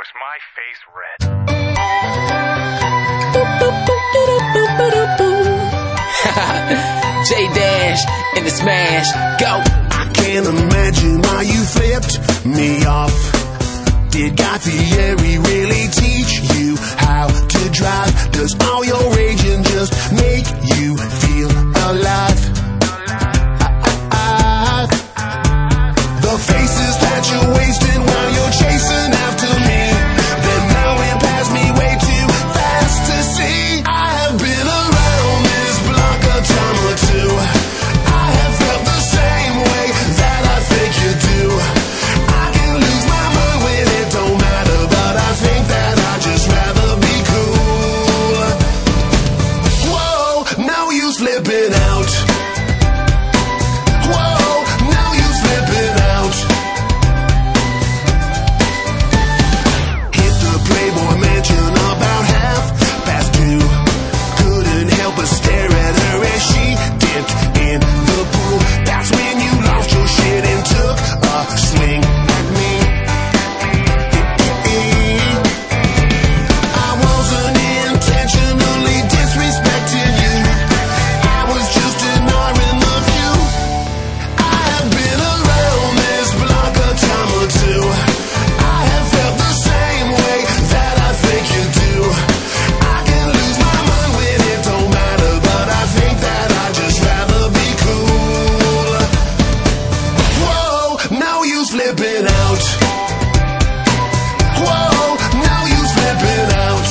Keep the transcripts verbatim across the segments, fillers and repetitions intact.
was my face red. J-Dash in the smash, go! I can't imagine why you flipped me off. Did Guy Fieri really teach you how to drive? Does all your raging just make you feel alive? I, I, I, the faces that you're wasting while you're chasing after me, they're moving past me way too fast to see. I have been around this block a time or two. I have felt the same way that I think you do. I can lose my mind when it don't matter, but I think that I'd just rather be cool. Whoa, now you slipping out. Whoa, now you slipping out. Hit the Playboy Mansion about half past two. Couldn't help but stare at her as she dipped in the pool. That's when you lost your shit and took a swing at me. I wasn't intentionally disrespecting you. I was just admiring the view. I have been around this block a time or two. I have felt the same way that I think you do. I can lose my mind when it don't matter, but I think that I'd just rather be cool. Whoa, now you slipping out. Whoa, now you slipping out.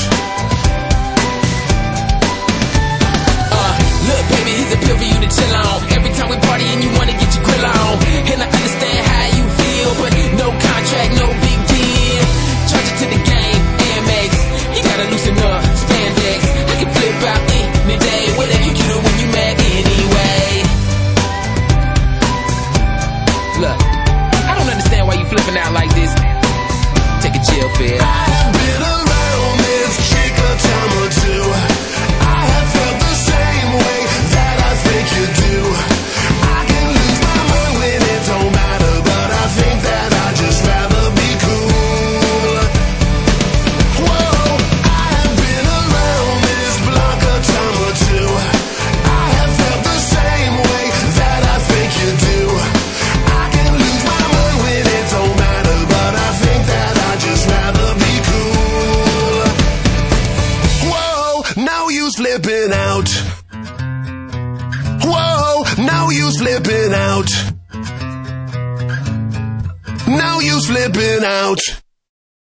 Uh, look, baby, here's a pill for you to chill on. Every time we party and you wanna get your grill on. And I understand how you feel, but no contract, no big deal. Charge it to the game, Amex. You gotta loosen up, spandex. I can flip out any day, whatever you do when you mad anyway. Look, I don't understand why you flipping out like this. Take a chill, Phil. I have been around this chick a time or two. I have felt the same way that I think you do. I can lose my mind when it don't matter, but I think that I'd just rather be cool. Whoa, I have been around this block a time or two. I have felt the same way that I think you do. I can lose my mind when it don't matter, but I think that I'd just rather be cool. Whoa, now you slipping out. Whoa, now you slipping out. Now you slipping out.